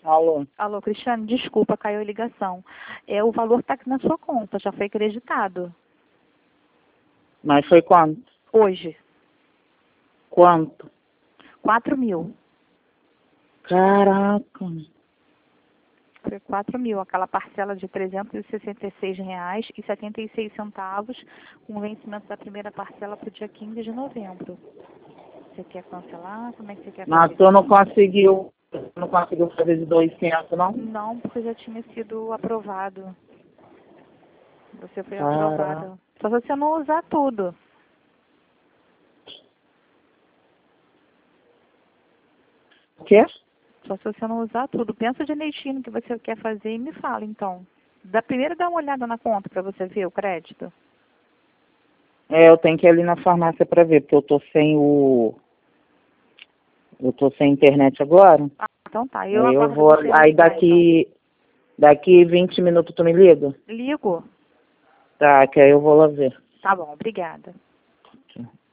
Alô? Alô, Cristiane, desculpa, caiu a ligação. O valor está aqui na sua conta, já foi acreditado. Mas foi quanto? Hoje, Quanto? 4.000. Caraca. Foi 4.000, aquela parcela de R$ 366,76, com o vencimento da primeira parcela para o dia 15 de novembro. Você quer cancelar? Como é que você quer Mas fazer? tu não conseguiu fazer de 200, não? Não, porque já tinha sido aprovado. Você foi Caraca. aprovado. Só se você não usar tudo. O quê? Só se você não usar tudo. Pensa direitinho no que você quer fazer e me fala, então. Primeiro dá uma olhada na conta para você ver o crédito. Eu tenho que ir ali na farmácia pra ver, porque eu tô sem Eu tô sem internet agora. Ah, então tá. Aí Eu eu aguardo vou. você Aí ligar, daqui 20 minutos tu me liga? então. Ligo? Tá, que aí eu vou lá ver. Tá bom, obrigada.